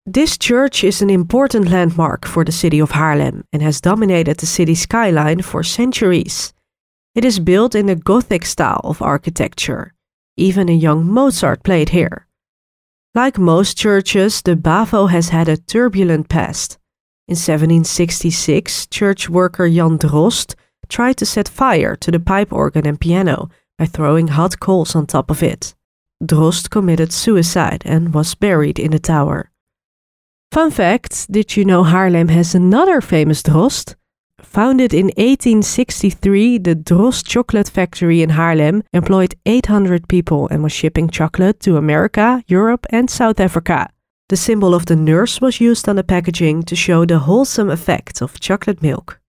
This church is an important landmark for the city of Haarlem and has dominated the city skyline for centuries. It is built in the Gothic style of architecture. Even a young Mozart played here. Like most churches, the Bavo has had a turbulent past. In 1766, church worker Jan Drost tried to set fire to the pipe organ and piano by throwing hot coals on top of it. Drost committed suicide and was buried in the tower. Fun fact, did you know Haarlem has another famous Drost? Founded in 1863, the Drost Chocolate Factory in Haarlem employed 800 people and was shipping chocolate to America, Europe and South Africa. The symbol of the nurse was used on the packaging to show the wholesome effect of chocolate milk.